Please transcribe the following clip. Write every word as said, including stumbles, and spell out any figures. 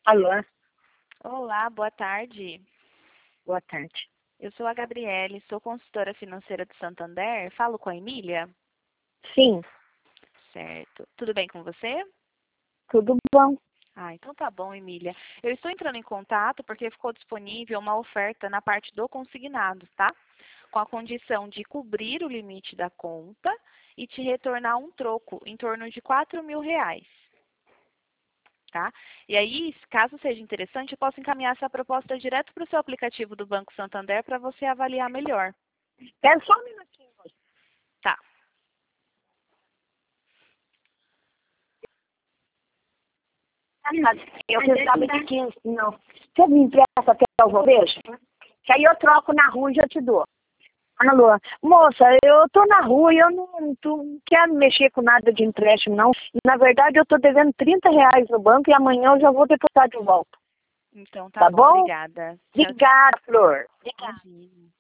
Alô, Olá, boa tarde. boa tarde. Eu sou a Gabriele, sou consultora financeira do Santander. Falo com a Emília? Sim, Certo. Tudo bem com você? tudo bom. Ah, então tá bom, Emília. Eu estou entrando em contato porque ficou disponível uma oferta na parte do consignado, tá? Com a condição de cobrir o limite da conta e te retornar um troco em torno de quatro mil reais. Tá? E aí, caso seja interessante, eu posso encaminhar essa proposta direto para o seu aplicativo do Banco Santander para você avaliar melhor. Espera só um minutinho. moça. Tá. Eu precisava de quinze, não. Você me empresta até eu vou ver? Que aí eu troco na rua e já te dou. Alô, moça, eu tô na rua e eu não, tô- não quero mexer com nada de empréstimo, não. Na verdade, eu tô devendo trinta reais no banco e amanhã eu já vou depositar de volta. Então tá Tá bom, bom? obrigada. Tchau, tchau. Obrigada, Flor. Obrigada. Imagina.